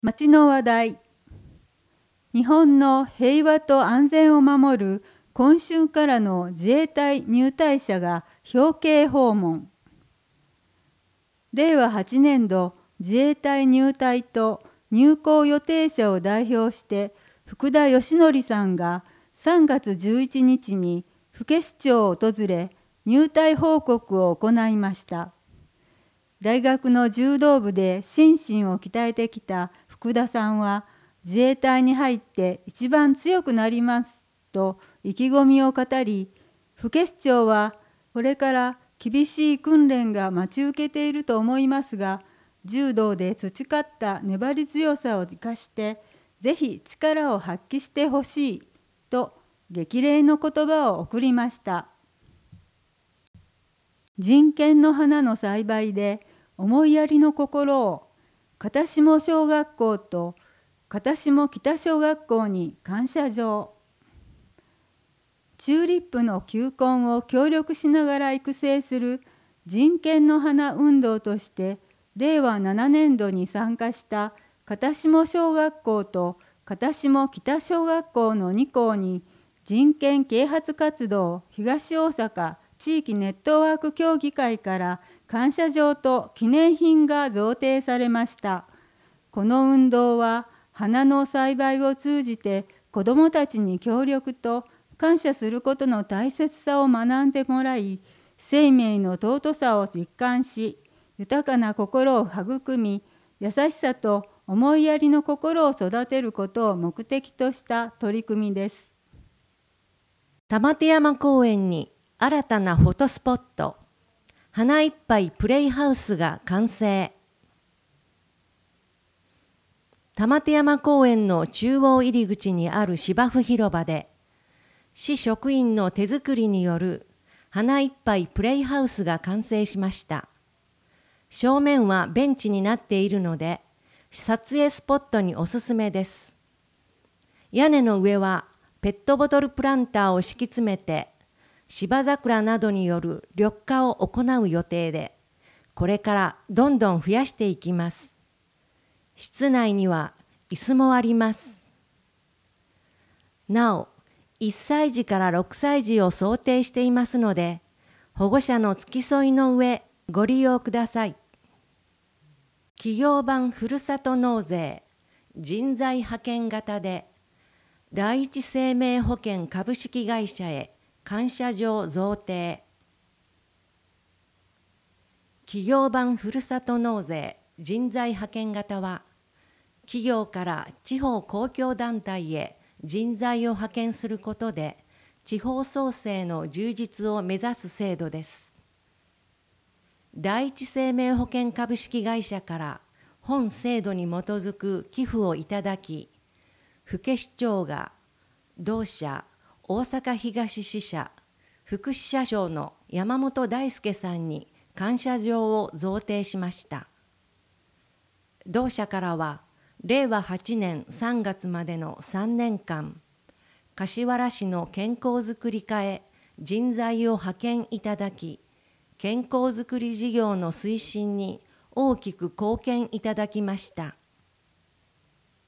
町の話題。日本の平和と安全を守る今春からの自衛隊入隊者が表敬訪問。令和8年度自衛隊入隊と入校予定者を代表して福田義則さんが3月11日に府家市長を訪れ入隊報告を行いました。大学の柔道部で心身を鍛えてきた福田さんは自衛隊に入って一番強くなりますと意気込みを語り、府家市長はこれから厳しい訓練が待ち受けていると思いますが、柔道で培った粘り強さを生かしてぜひ力を発揮してほしいと激励の言葉を送りました。人権の花の栽培で思いやりの心を片下小学校と片下北小学校に感謝状。チューリップの球根を協力しながら育成する人権の花運動として令和7年度に参加した片下小学校と片下北小学校の2校に人権啓発活動東大阪地域ネットワーク協議会から感謝状と記念品が贈呈されました。この運動は花の栽培を通じて子どもたちに協力と感謝することの大切さを学んでもらい、生命の尊さを実感し、豊かな心を育み、優しさと思いやりの心を育てることを目的とした取り組みです。 玉手山公園に新たなフォトスポット、花いっぱいプレイハウスが完成。玉手山公園の中央入り口にある芝生広場で、市職員の手作りによる花いっぱいプレイハウスが完成しました。正面はベンチになっているので、撮影スポットにおすすめです。屋根の上はペットボトルプランターを敷き詰めて、芝桜などによる緑化を行う予定で、これからどんどん増やしていきます。室内には椅子もあります。なお、1歳児から6歳児を想定していますので、保護者の付き添いの上、ご利用ください。企業版ふるさと納税、人材派遣型で、第一生命保険株式会社へ感謝状贈呈。企業版ふるさと納税、人材派遣型は、企業から地方公共団体へ人材を派遣することで、地方創生の充実を目指す制度です。第一生命保険株式会社から本制度に基づく寄付をいただき、府家市長が同社大阪東支社副支社長の山本大輔さんに感謝状を贈呈しました。同社からは令和8年3月までの3年間、柏原市の健康づくり課へ人材を派遣いただき、健康づくり事業の推進に大きく貢献いただきました。